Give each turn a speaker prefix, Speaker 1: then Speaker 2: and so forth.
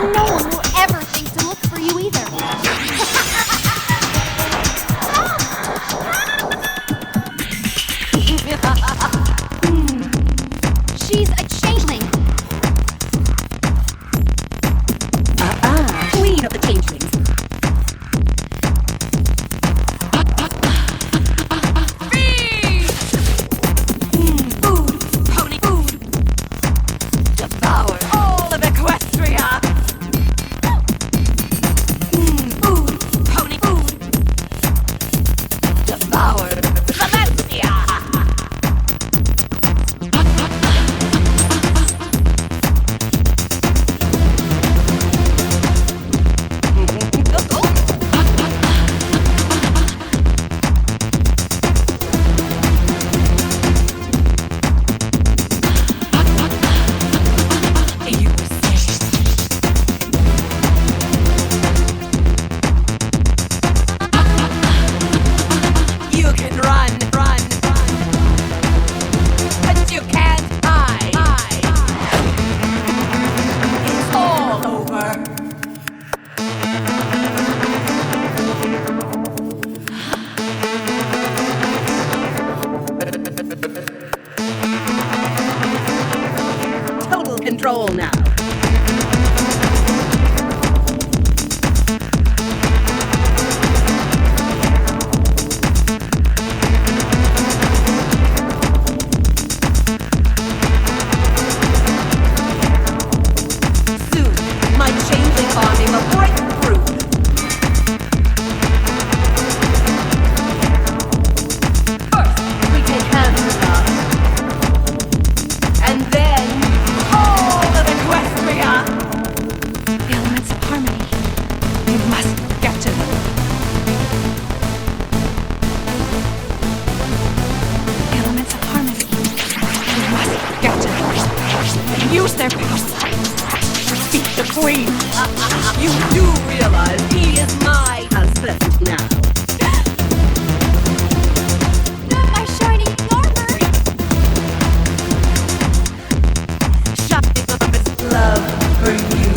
Speaker 1: And no one will ever think to look for you either. She's a changeling.
Speaker 2: Queen of the changelings. Control now. Soon, my changeling army will break through. First, we take hands with us. And then all of Equestria!
Speaker 1: The elements of harmony.
Speaker 2: We must get to them.
Speaker 1: The elements of harmony.
Speaker 2: We must get to them. Use their powers. Defeat the Queen. You do realize he is my husband now.
Speaker 1: My shining armor.
Speaker 2: Shining of his love for you.